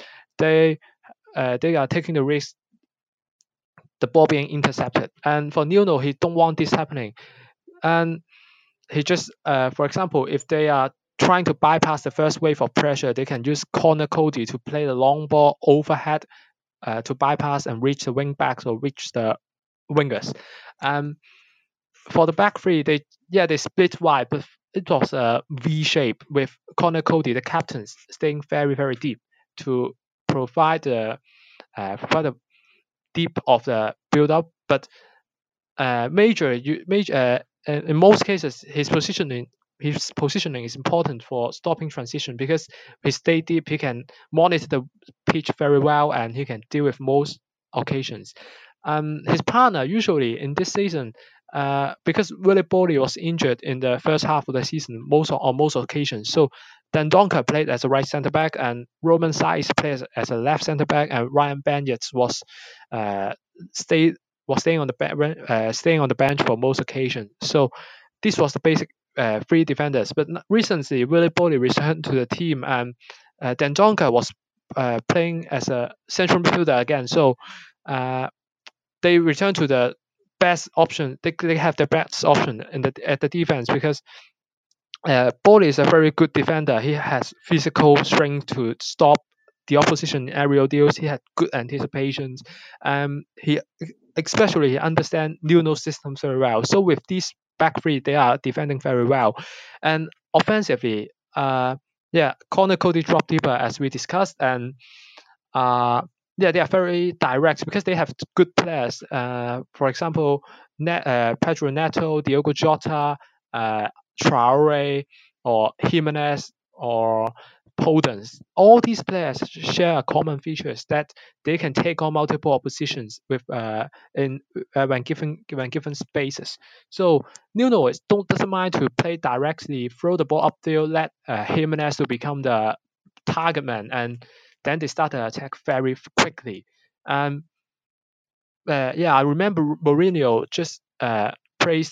they are taking the risk the ball being intercepted. And for Nuno, he don't want this happening. And he just, for example, if they are trying to bypass the first wave of pressure, they can use corner Cody to play the long ball overhead to bypass and reach the wing backs or reach the wingers. Um, for the back three, they split wide, but it was a V shape with corner Cody, the captains, staying very, very deep to provide provide the deep of the build up. But in most cases his positioning is important for stopping transition because he stay deep, he can monitor the pitch very well, and he can deal with most occasions. His partner usually in this season, because Willy Bolly was injured in the first half of the season on most occasions, so then Donker played as a right centre back, and Roman Saiz played as a left centre back, and Ryan Banyas uh, stayed staying on the bench for most occasions. So this was the basic three defenders. But recently, Willy Bolly returned to the team, and Dan Donker was playing as a central midfielder again. So uh, they returned to the best option. They have the best option at the defense because Bolly is a very good defender. He has physical strength to stop the opposition in aerial deals. He had good anticipations. He especially he understands Nuno's systems very well. So with these back three, they are defending very well. And offensively, yeah, Connor Cody drop deeper as we discussed, and yeah, they are very direct because they have good players. For example, Pedro Neto, Diogo Jota, uh, Traore, or Jimenez, or Podence. All these players share a common features that they can take on multiple oppositions with in when given spaces. So Nuno doesn't mind to play directly, throw the ball upfield, let Jimenez to become the target man, and then they start the attack very quickly. Um, yeah, I remember Mourinho just praised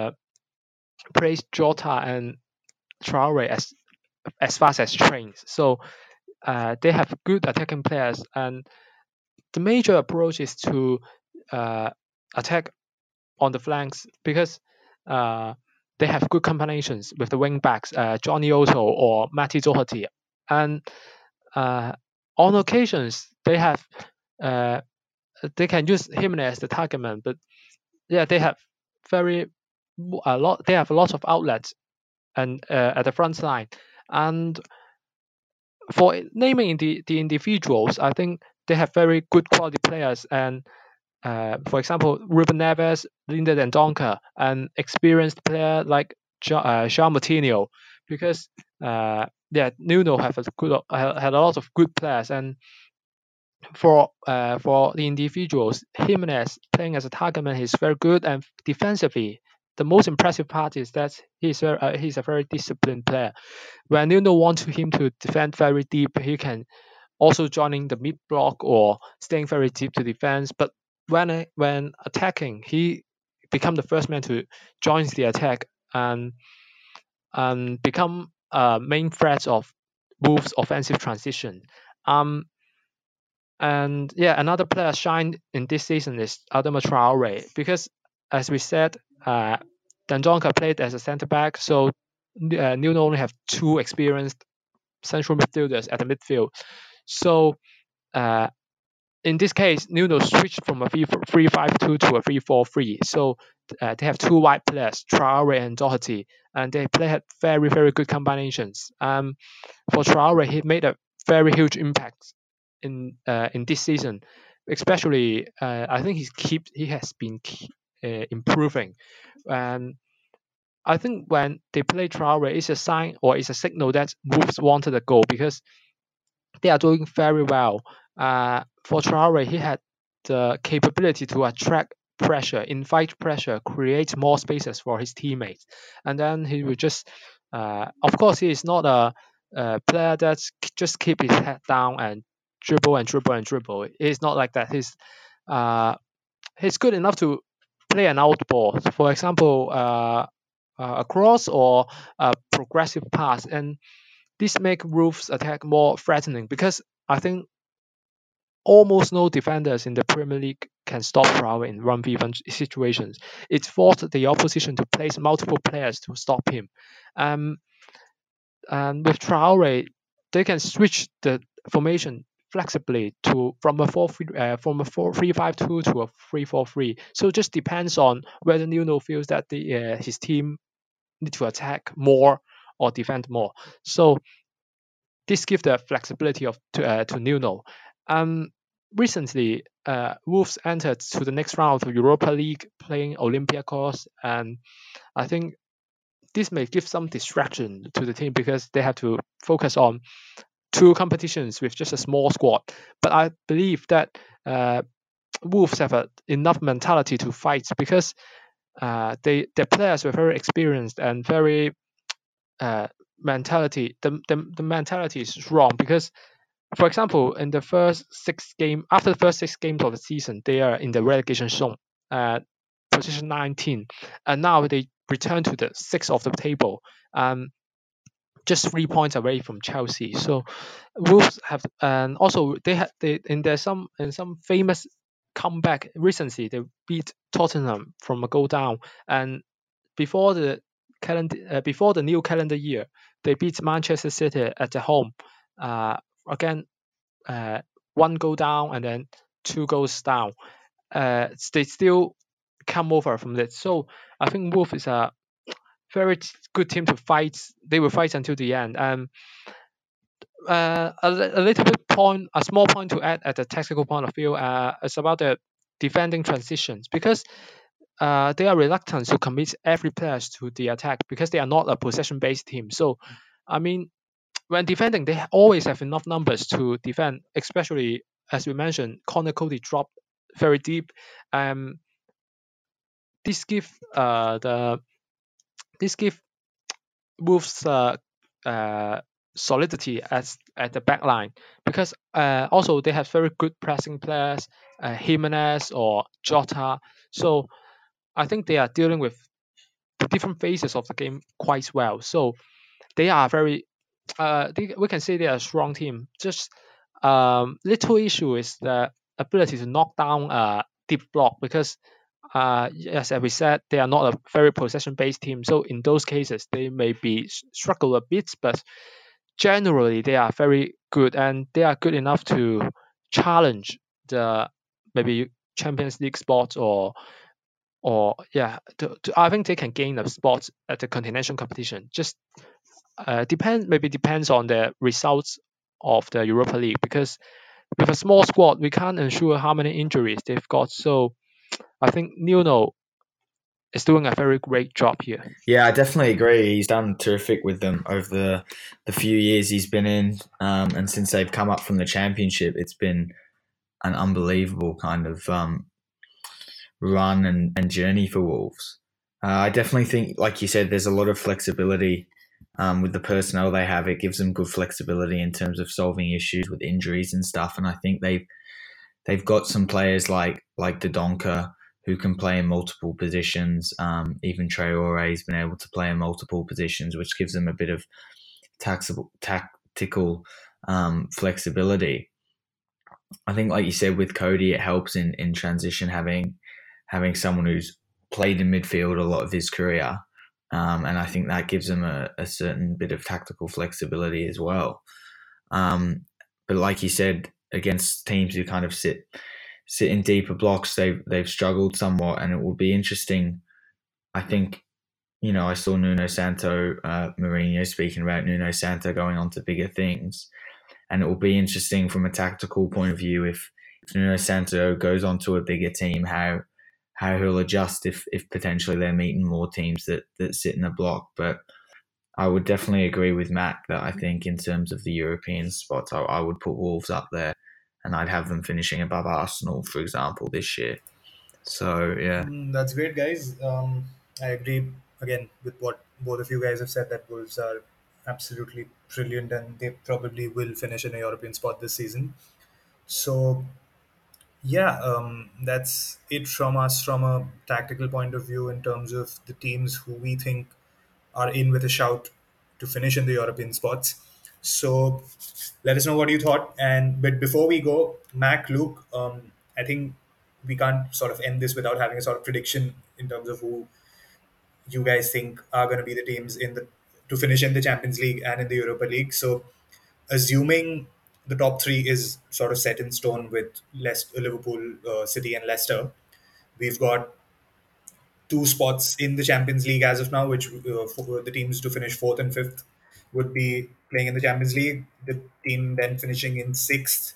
Jota and Traore as fast as trains. So they have good attacking players, and the major approach is to uh, attack on the flanks because uh, they have good combinations with the wing backs, Johnny Otto or Mati Doherty, and uh, on occasions uh, they can use him as the target man, but yeah, they have very a lot. They have a lot of outlets and at the front line, and for naming the individuals, I think they have very good quality players. And for example, Ruben Neves, Linda Donker, an experienced player like Jean Moutinho, because yeah, Nuno have a good had a lot of good players, and for the individuals, Jimenez playing as a target man is very good, and defensively, the most impressive part is that he's a very disciplined player. When Nuno wants him to defend very deep, he can also joining the mid block or staying very deep to defense. But when attacking, he become the first man to join the attack and become main threats of Wolves' offensive transition. Um, and yeah, another player shined in this season is Adama Traore because, as we said, Dendonka played as a centre back, so Nuno only have two experienced central midfielders at the midfield. So uh, in this case, Nuno switched from a 3-5-2 to a 3-4-3. So they have two wide players, Traore and Doherty, and they play had very, very good combinations. For Traore, he made a very huge impact in this season, especially I think he has been improving. And I think when they play Traore, it's a sign or it's a signal that Wolves wanted a goal because they are doing very well. For Traore, he had the capability to attract pressure, invite pressure, create more spaces for his teammates, and then he would just, of course, he is not a player that just keep his head down and dribble and dribble and dribble. He's not like that. Uh, he's good enough to play an out ball, for example, a cross or a progressive pass, and this make Wolves' attack more threatening because I think almost no defenders in the Premier League can stop Traore in 1v1 situations. It forced the opposition to place multiple players to stop him. Um, and with Traore, they can switch the formation flexibly to from a 4-3-5-2 to a 3-4-3. So it just depends on whether Nuno feels that his team need to attack more or defend more. So this gives the flexibility to Nuno. Recently, Wolves entered to the next round of Europa League playing Olympiacos, and I think this may give some distraction to the team because they have to focus on two competitions with just a small squad. But I believe that Wolves have enough mentality to fight because their players were very experienced and very mentality. The mentality is strong because, for example, in the after the first 6 games of the season, they are in the relegation zone, position 19, and now they return to the sixth of the table, just 3 points away from Chelsea. So Wolves have, and also they in some famous comeback recently, they beat Tottenham from a goal down, and before the before the new calendar year, they beat Manchester City at the home. Again, uh, one goal down and then two goals down. They still come over from that. So I think Wolf is a very good team to fight. They will fight until the end. A little bit point, a small point to add at the tactical point of view, is about the defending transitions, because they are reluctant to commit every player to the attack because they are not a possession-based team. So, I mean, when defending, they always have enough numbers to defend, especially as we mentioned, Connor Cody dropped very deep. Um, this give the this give Wolves solidity at the back line, because also they have very good pressing players, Jimenez or Jota. So I think they are dealing with the different phases of the game quite well. So they are very we can say they are a strong team. Just little issue is the ability to knock down a deep block, because yes, as we said, they are not a very possession-based team. So in those cases, they may be struggle a bit, but generally they are very good, and they are good enough to challenge the maybe Champions League spots, or yeah, I think they can gain a spot at the continental competition. Just depends on the results of the Europa League, because with a small squad, we can't ensure how many injuries they've got. So I think Nuno is doing a very great job here. Yeah, I definitely agree. He's done terrific with them over the few years he's been in, and since they've come up from the championship, it's been an unbelievable kind of run and journey for Wolves. I definitely think, like you said, there's a lot of flexibility with the personnel they have. It gives them good flexibility in terms of solving issues with injuries and stuff. And I think they've got some players like Dodonka who can play in multiple positions. Even Traore's been able to play in multiple positions, which gives them a bit of tactical flexibility. I think, like you said, with Cody, it helps in transition having someone who's played in midfield a lot of his career. And I think that gives them a certain bit of tactical flexibility as well. But like you said, against teams who kind of sit in deeper blocks, they've struggled somewhat, and it will be interesting. I think, I saw Nuno Santo, Mourinho speaking about Nuno Santo going on to bigger things, and it will be interesting from a tactical point of view if Nuno Santo goes on to a bigger team, how he'll adjust if potentially they're meeting more teams that sit in a block. But I would definitely agree with Mac that I think in terms of the European spots, I would put Wolves up there, and I'd have them finishing above Arsenal, for example, this year. So, yeah. That's great, guys. I agree again with what both of you guys have said, that Wolves are absolutely brilliant and they probably will finish in a European spot this season. So, yeah, that's it from us from a tactical point of view in terms of the teams who we think are in with a shout to finish in the European spots. So let us know what you thought. And but before we go, Mac, Luke, I think we can't sort of end this without having a sort of prediction in terms of who you guys think are going to be the teams in the to finish in the Champions League and in the Europa League. So assuming the top three is sort of set in stone with Liverpool, City, and Leicester, we've got two spots in the Champions League as of now, which for the teams to finish fourth and fifth would be playing in the Champions League. The team then finishing in sixth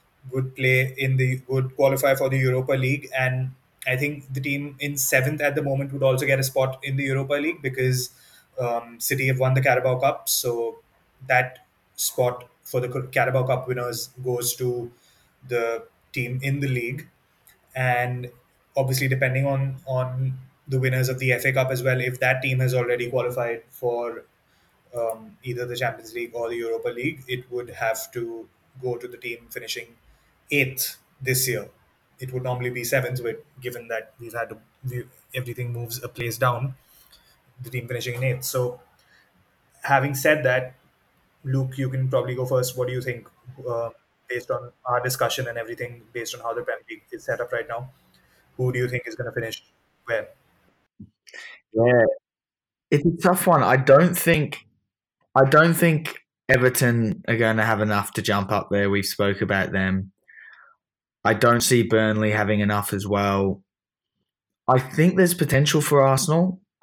would qualify for the Europa League, and I think the team in seventh at the moment would also get a spot in the Europa League because City have won the Carabao Cup, so that spot for the Carabao Cup winners goes to the team in the league, and obviously depending on the winners of the FA Cup as well, if that team has already qualified for either the Champions League or the Europa League, it would have to go to the team finishing eighth this year. It would normally be seventh, but given that everything moves a place down, the team finishing in eighth. So, having said that, Luke, you can probably go first. What do you think, based on our discussion and everything, based on how the Premier League is set up right now? Who do you think is going to finish where? Yeah, it's a tough one. I don't think Everton are going to have enough to jump up there. We've spoke about them. I don't see Burnley having enough as well. I think there's potential for Arsenal.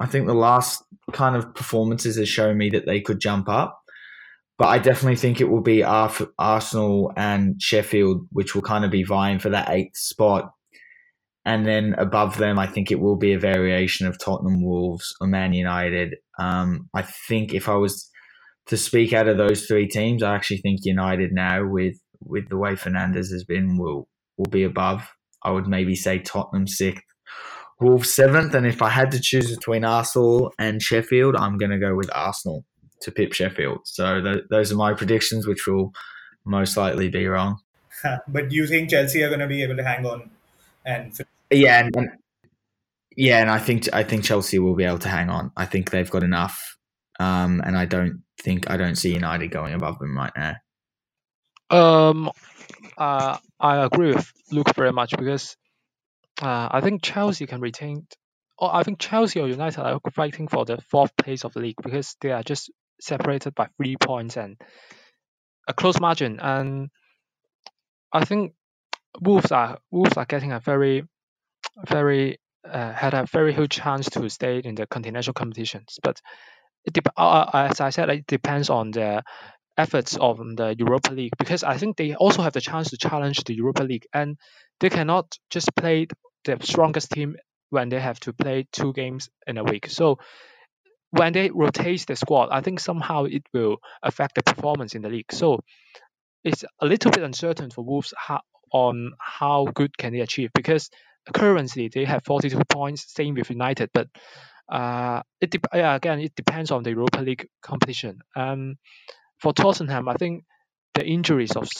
I think the last kind of performances has shown me that they could jump up. But I definitely think it will be Arsenal and Sheffield, which will kind of be vying for that eighth spot. And then above them, I think it will be a variation of Tottenham, Wolves, or Man United. I think if I was to speak out of those three teams, I actually think United now, with the way Fernandez has been, will be above. I would maybe say Tottenham sixth, Wolves seventh, and if I had to choose between Arsenal and Sheffield, I'm going to go with Arsenal to pip Sheffield. So those are my predictions, which will most likely be wrong. But you think Chelsea are going to be able to hang on and finish? Yeah, and I think Chelsea will be able to hang on. I think they've got enough, and I don't see United going above them right now. Um, I agree with Luke very much because I think Chelsea can retain. Or I think Chelsea or United are fighting for the fourth place of the league because they are just separated by 3 points and a close margin. And I think Wolves are getting a very had a very huge chance to stay in the continental competitions. But as I said, it depends on the efforts of the Europa League because I think they also have the chance to challenge the Europa League, and they cannot just play the strongest team when they have to play 2 games in a week. So when they rotate the squad, I think somehow it will affect the performance in the league. So it's a little bit uncertain for Wolves on how good can they achieve because currently they have 42 points, same with United, but again it depends on the Europa League competition. For Tottenham, I think the injuries of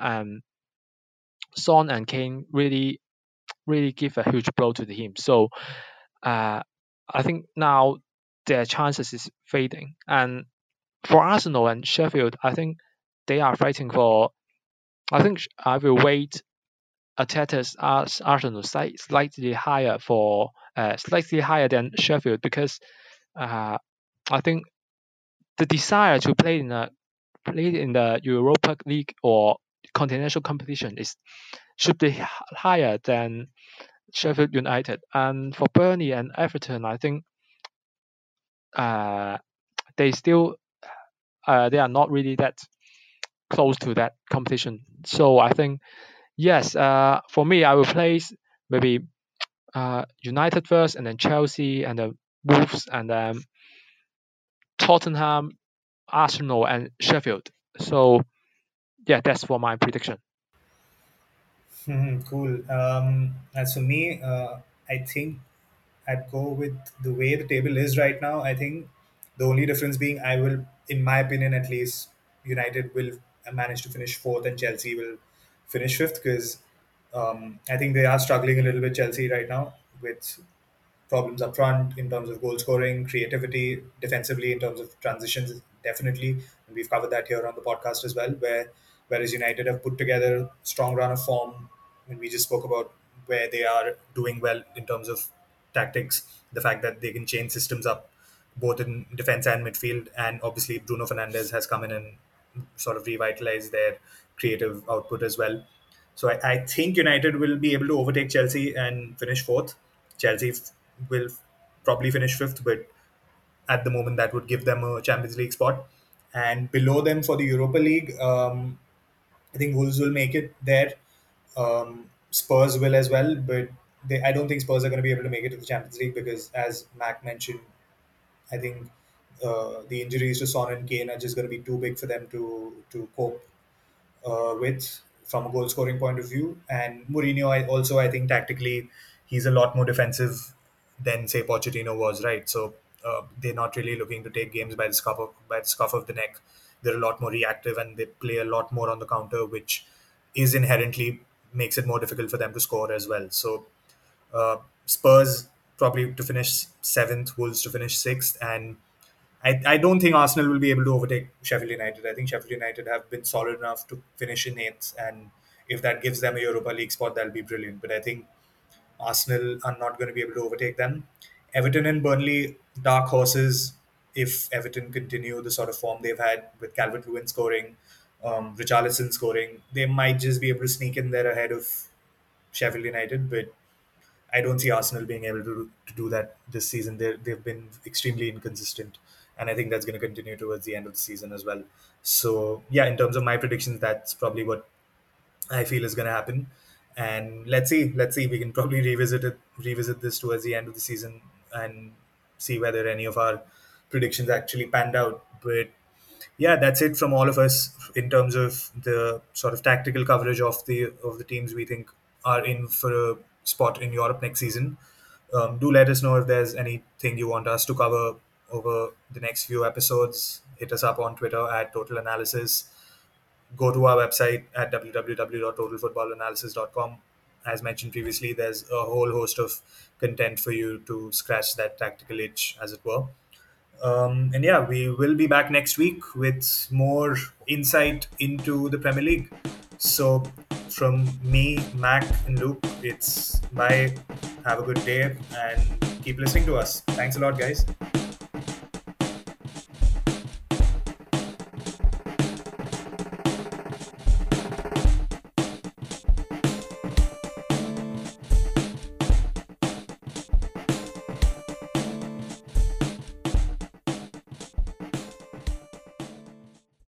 Son and Kane really give a huge blow to the team. So uh, I think now their chances is fading. And for Arsenal and Sheffield, I think they are fighting for. I think I will wait Arteta's Arsenal slightly higher than Sheffield because uh, I think the desire to play in the Europa League or continental competition should be higher than Sheffield United. And for Burnley and Everton, I think uh, they still they are not really that close to that competition. So I think yes, for me, I will place maybe United first, and then Chelsea, and then Wolves, and then Tottenham, Arsenal, and Sheffield. So yeah, that's for my prediction. Cool. As for me, I think I'd go with the way the table is right now. I think the only difference being, I will, in my opinion at least, United will manage to finish fourth and Chelsea will finish fifth because I think they are struggling a little bit, Chelsea, right now with problems up front in terms of goal scoring, creativity, defensively in terms of transitions, definitely. And we've covered that here on the podcast as well, whereas United have put together a strong run of form. And we just spoke about where they are doing well in terms of tactics, the fact that they can change systems up both in defense and midfield. And obviously, Bruno Fernandes has come in and sort of revitalized their creative output as well. So I think United will be able to overtake Chelsea and finish fourth. Chelsea will probably finish fifth, but at the moment that would give them a Champions League spot. And below them for the Europa League, I think Wolves will make it there. Spurs will as well, but I don't think Spurs are going to be able to make it to the Champions League because, as Mac mentioned, I think the injuries to Son and Kane are just going to be too big for them to cope with from a goal scoring point of view. And Mourinho, I think tactically, he's a lot more defensive than say Pochettino was, right? So they're not really looking to take games by the scuff of the neck. They're a lot more reactive and they play a lot more on the counter, which is inherently makes it more difficult for them to score as well. So Spurs probably to finish seventh, Wolves to finish sixth, and I don't think Arsenal will be able to overtake Sheffield United. I think Sheffield United have been solid enough to finish in eighth, and if that gives them a Europa League spot, that'll be brilliant. But I think Arsenal are not going to be able to overtake them. Everton and Burnley, dark horses. If Everton continue the sort of form they've had with Calvert-Lewin scoring, Richarlison scoring, they might just be able to sneak in there ahead of Sheffield United. But I don't see Arsenal being able to do that this season. They've been extremely inconsistent, and I think that's going to continue towards the end of the season as well. So yeah, in terms of my predictions, that's probably what I feel is going to happen. And let's see. We can probably revisit this towards the end of the season and see whether any of our predictions actually panned out. But yeah, that's it from all of us in terms of the sort of tactical coverage of the teams we think are in for a spot in Europe next season. Do let us know if there's anything you want us to cover over the next few episodes. Hit us up on Twitter at Total Analysis. Go to our website at www.totalfootballanalysis.com. As mentioned previously, there's a whole host of content for you to scratch that tactical itch, as it were. And yeah, we will be back next week with more insight into the Premier League. So, from me, Mac, and Luke, it's bye. Have a good day and keep listening to us. Thanks a lot, guys.